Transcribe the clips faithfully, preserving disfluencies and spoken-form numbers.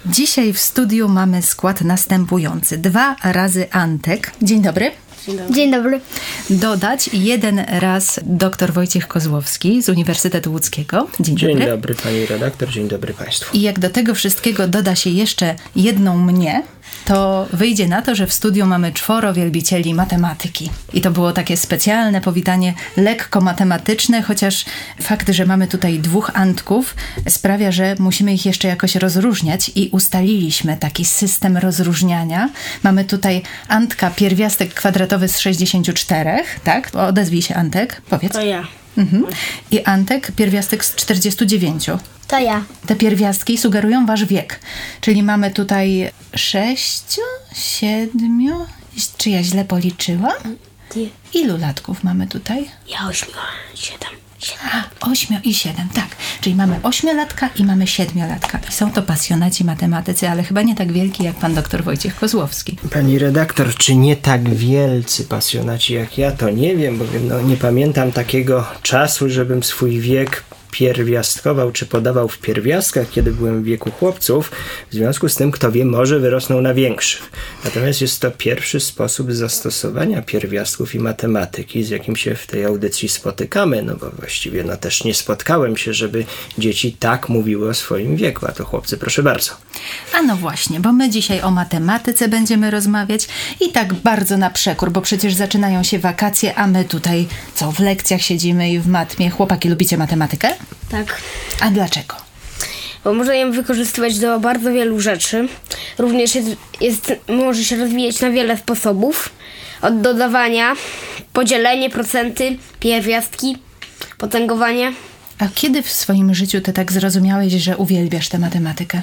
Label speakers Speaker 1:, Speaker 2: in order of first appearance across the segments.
Speaker 1: Dzisiaj w studiu mamy skład następujący. Dwa razy Antek. Dzień dobry.
Speaker 2: Dzień dobry. Dzień dobry.
Speaker 1: Dodać jeden raz dr Wojciech Kozłowski z Uniwersytetu Łódzkiego. Dzień,
Speaker 3: Dzień
Speaker 1: dobry.
Speaker 3: dobry pani redaktor, dzień dobry państwu.
Speaker 1: I jak do tego wszystkiego doda się jeszcze jedną mnie, to wyjdzie na to, że w studiu mamy czworo wielbicieli matematyki. I to było takie specjalne powitanie lekko matematyczne, chociaż fakt, że mamy tutaj dwóch Antków sprawia, że musimy ich jeszcze jakoś rozróżniać i ustaliliśmy taki system rozróżniania. Mamy tutaj Antka pierwiastek kwadratowy z sześćdziesięciu czterech, tak? Odezwij się, Antek, powiedz.
Speaker 2: To ja.
Speaker 1: Mhm. I Antek pierwiastek z czterdziestu dziewięciu.
Speaker 2: To ja.
Speaker 1: Te pierwiastki sugerują wasz wiek. Czyli mamy tutaj sześciu, siedmiu... Czy ja źle policzyłam?
Speaker 2: Ty.
Speaker 1: Ilu latków mamy tutaj?
Speaker 2: Ja ośmiu, siedem. siedem.
Speaker 1: A, ośmiu i siedem, tak. Czyli mamy ośmiolatka i mamy siedmiolatka. I są to pasjonaci matematycy, ale chyba nie tak wielki jak pan doktor Wojciech Kozłowski.
Speaker 3: Pani redaktor, czy nie tak wielcy pasjonaci jak ja, to nie wiem, bo no, nie pamiętam takiego czasu, żebym swój wiek pierwiastkował czy podawał w pierwiastkach, kiedy byłem w wieku chłopców. W związku z tym, kto wie, może wyrosną na większych. Natomiast jest to pierwszy sposób zastosowania pierwiastków i matematyki, z jakim się w tej audycji spotykamy, no bo właściwie no też nie spotkałem się, żeby dzieci tak mówiły o swoim wieku, a to chłopcy, proszę bardzo.
Speaker 1: A no właśnie, bo my dzisiaj o matematyce będziemy rozmawiać i tak bardzo na przekór, bo przecież zaczynają się wakacje, a my tutaj co, w lekcjach siedzimy i w matmie. Chłopaki, lubicie matematykę?
Speaker 2: Tak.
Speaker 1: A dlaczego?
Speaker 2: Bo można ją wykorzystywać do bardzo wielu rzeczy. Również jest, jest, może się rozwijać na wiele sposobów. Od dodawania, podzielenie, procenty, pierwiastki, potęgowanie.
Speaker 1: A kiedy w swoim życiu ty tak zrozumiałeś, że uwielbiasz tę matematykę?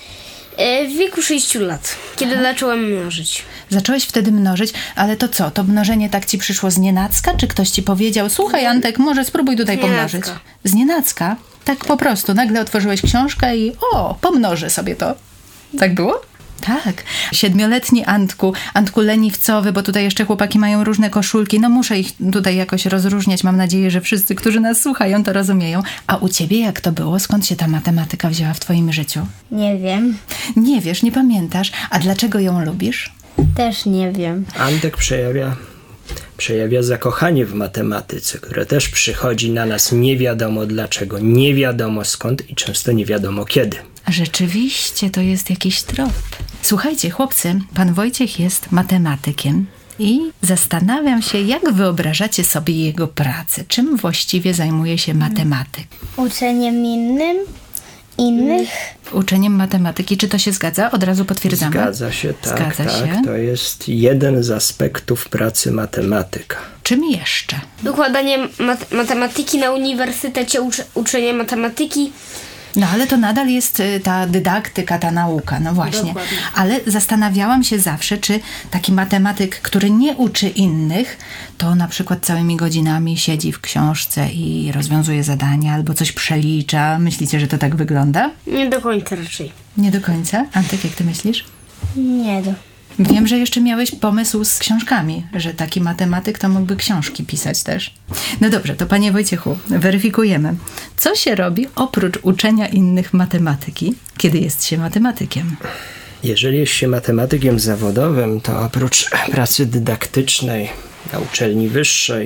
Speaker 2: W wieku sześciu lat, kiedy Aha. zacząłem mnożyć.
Speaker 1: Zacząłeś wtedy mnożyć, ale to co? To mnożenie tak ci przyszło znienacka? Czy ktoś ci powiedział, słuchaj Antek, może spróbuj tutaj pomnożyć? Znienacka? Tak po prostu. Nagle otworzyłeś książkę i o, pomnożę sobie to. Tak było? Tak. Siedmioletni Antku, Antku leniwcowy, bo tutaj jeszcze chłopaki mają różne koszulki. No muszę ich tutaj jakoś rozróżniać. Mam nadzieję, że wszyscy, którzy nas słuchają, to rozumieją. A u ciebie jak to było? Skąd się ta matematyka wzięła w twoim życiu?
Speaker 4: Nie wiem.
Speaker 1: Nie wiesz, nie pamiętasz. A dlaczego ją lubisz?
Speaker 4: Też nie wiem.
Speaker 3: Antek przejawia, przejawia zakochanie w matematyce, które też przychodzi na nas nie wiadomo dlaczego, nie wiadomo skąd i często nie wiadomo kiedy.
Speaker 1: Rzeczywiście, to jest jakiś trop. Słuchajcie, chłopcy, pan Wojciech jest matematykiem i zastanawiam się, jak wyobrażacie sobie jego pracę. Czym właściwie zajmuje się matematyk?
Speaker 4: Uczeniem innym, innych.
Speaker 1: Uczeniem matematyki. Czy to się zgadza? Od razu potwierdzamy?
Speaker 3: Zgadza się, tak,
Speaker 1: Zgadza
Speaker 3: tak.
Speaker 1: się.
Speaker 3: To jest jeden z aspektów pracy matematyka.
Speaker 1: Czym jeszcze?
Speaker 2: Wykładanie mat- matematyki na uniwersytecie, ucz- uczenie matematyki.
Speaker 1: No ale to nadal jest y, ta dydaktyka, ta nauka, no właśnie.
Speaker 2: Dokładnie.
Speaker 1: Ale zastanawiałam się zawsze, czy taki matematyk, który nie uczy innych, to na przykład całymi godzinami siedzi w książce i rozwiązuje zadania albo coś przelicza. Myślicie, że to tak wygląda?
Speaker 2: Nie do końca raczej.
Speaker 1: Nie do końca? Antek, jak ty myślisz?
Speaker 4: Nie do.
Speaker 1: Wiem, że jeszcze miałeś pomysł z książkami, że taki matematyk to mógłby książki pisać też. No dobrze, to panie Wojciechu, weryfikujemy. Co się robi oprócz uczenia innych matematyki, kiedy jest się matematykiem?
Speaker 3: Jeżeli jest się matematykiem zawodowym, to oprócz pracy dydaktycznej na uczelni wyższej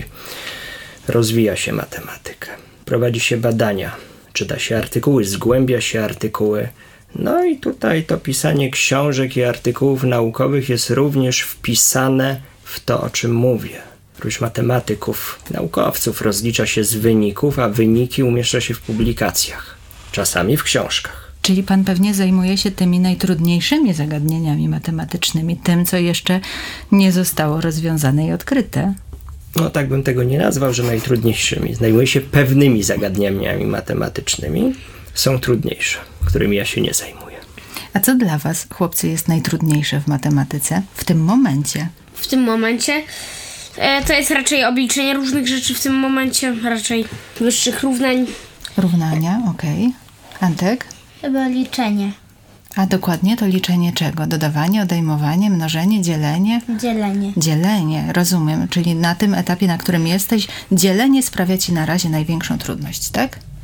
Speaker 3: rozwija się matematykę. Prowadzi się badania, czyta się artykuły, zgłębia się artykuły. No i tutaj to pisanie książek i artykułów naukowych jest również wpisane w to, o czym mówię. Oprócz matematyków, naukowców rozlicza się z wyników, a wyniki umieszcza się w publikacjach, czasami w książkach.
Speaker 1: Czyli pan pewnie zajmuje się tymi najtrudniejszymi zagadnieniami matematycznymi, tym, co jeszcze nie zostało rozwiązane i odkryte.
Speaker 3: No tak bym tego nie nazwał, że najtrudniejszymi. Zajmuję się pewnymi zagadnieniami matematycznymi. Są trudniejsze, którymi ja się nie zajmuję.
Speaker 1: A co dla was, chłopcy, jest najtrudniejsze w matematyce w tym momencie?
Speaker 2: W tym momencie e, to jest raczej obliczenie różnych rzeczy w tym momencie, raczej wyższych równań.
Speaker 1: Równania, okej. Okay. Antek?
Speaker 4: Chyba liczenie.
Speaker 1: A dokładnie to liczenie czego? Dodawanie, odejmowanie, mnożenie, dzielenie?
Speaker 4: Dzielenie.
Speaker 1: Dzielenie, rozumiem. Czyli na tym etapie, na którym jesteś, dzielenie sprawia ci na razie największą trudność, tak?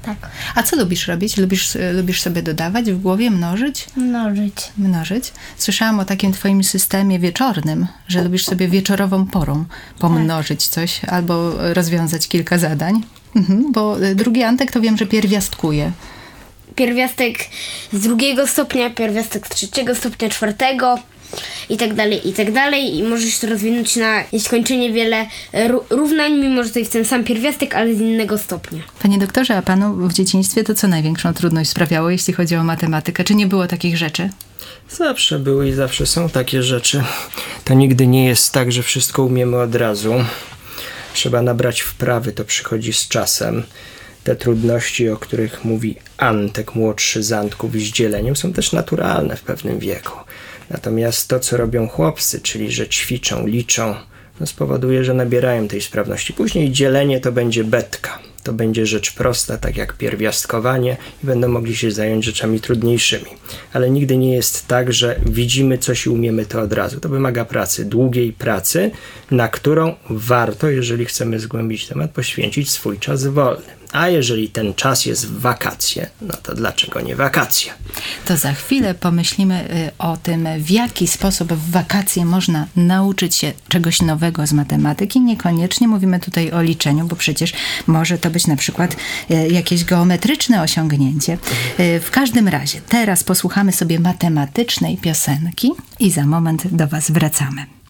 Speaker 4: Tak.
Speaker 1: A co lubisz robić? Lubisz, lubisz sobie dodawać w głowie, mnożyć?
Speaker 4: Mnożyć.
Speaker 1: Mnożyć? Słyszałam o takim twoim systemie wieczornym, że lubisz sobie wieczorową porą pomnożyć coś albo rozwiązać kilka zadań. Mhm, bo drugi Antek to wiem, że pierwiastkuje.
Speaker 2: Pierwiastek z drugiego stopnia, pierwiastek z trzeciego stopnia, czwartego i tak dalej, i tak dalej. I możesz to rozwinąć na nieskończenie wiele ró- równań, mimo że to jest ten sam pierwiastek, ale z innego stopnia.
Speaker 1: Panie doktorze, a panu w dzieciństwie to co największą trudność sprawiało, jeśli chodzi o matematykę? Czy nie było takich rzeczy?
Speaker 3: Zawsze były i zawsze są takie rzeczy. To nigdy nie jest tak, że wszystko umiemy od razu. Trzeba nabrać wprawy, to przychodzi z czasem. Te trudności, o których mówi Antek młodszy z Antków z dzieleniem, są też naturalne w pewnym wieku. Natomiast to, co robią chłopcy, czyli że ćwiczą, liczą, no spowoduje, że nabierają tej sprawności. Później dzielenie to będzie betka. To będzie rzecz prosta, tak jak pierwiastkowanie i będą mogli się zająć rzeczami trudniejszymi. Ale nigdy nie jest tak, że widzimy coś i umiemy to od razu. To wymaga pracy, długiej pracy, na którą warto, jeżeli chcemy zgłębić temat, poświęcić swój czas wolny. A jeżeli ten czas jest w wakacje, no to dlaczego nie wakacje?
Speaker 1: To za chwilę pomyślimy o tym, w jaki sposób w wakacje można nauczyć się czegoś nowego z matematyki. Niekoniecznie mówimy tutaj o liczeniu, bo przecież może to być na przykład jakieś geometryczne osiągnięcie. W każdym razie teraz posłuchamy sobie matematycznej piosenki i za moment do was wracamy.